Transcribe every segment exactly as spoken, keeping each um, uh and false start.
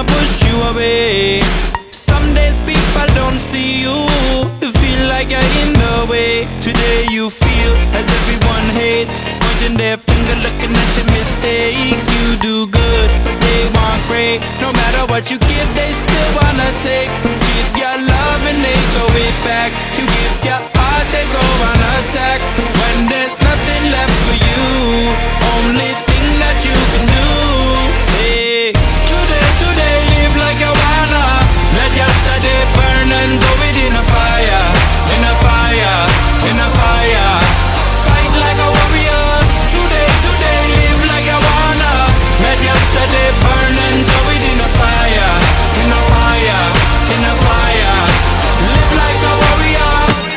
push you away. Some days people don't see you, you feel like you're in the way. Today you feel as everyone hates, pointing their finger looking at your mistakes. You do good, but they want great. No matter what you give, they still wanna take. Give your love and they throw it back. You give your heart, they go on attack. When there's nothing left for you, only thing that you can do, say today, today, live like you wanna. Let yesterday burn and go within a fire, in a fire, in a fire. Fight like a warrior. Today, today, live like you wanna. Let yesterday burn and go within a fire, in a fire, in a fire. Live like a warrior.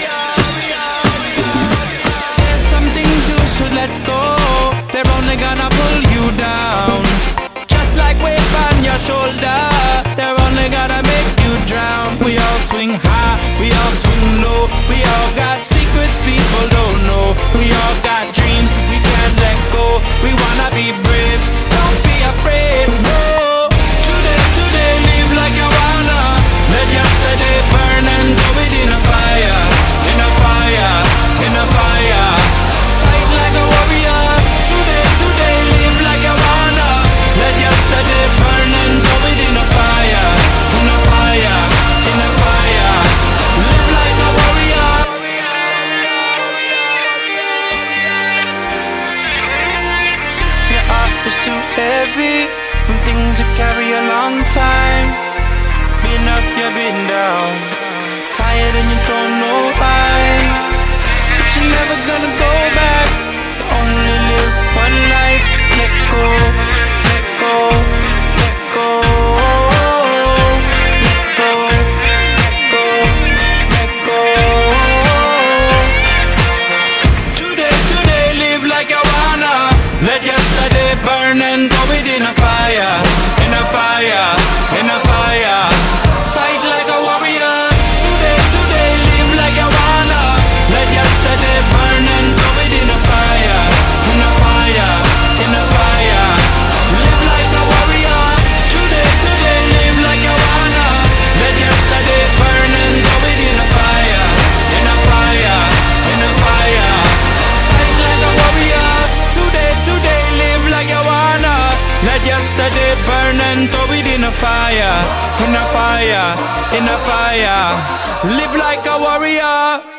There's some things you should let go. They're only gonna pull you down. Just like weight on your shoulder, they're only gonna make you drown. We all swing high, we all swing low. We all got secrets people don't know. We all got dreams we can't let go. We wanna be brave, don't be afraid, no. Today, today, live like you wanna. Let yesterday burn and go within a fire, in a fire, in a fire. Fight like a warrior. Today, today, live like you wanna. Let yesterday burn and go within a fire, in a fire, in a fire. Live like a warrior. Your heart is too heavy from things you carry a long time. Been up, you've been down, tired and you don't know why. But you're never gonna go back. You only live one life. Let go, let go, let go, let go, let go, let go. Today, today, live like you wanna. Let yesterday burn and go within a fire, in a fire, in a fire. Fight like a warrior. Today, today, live like you wanna. Let yesterday burn and go within a fire, in a fire, in a fire. Live like a warrior. Today, today, live like you wanna. Let yesterday burn and go within a fire, in a fire, in a fire. Fight like a warrior. Today, today, live like you wanna. Let yesterday burn and go within a fire, in a fire, in a fire. Live like a warrior.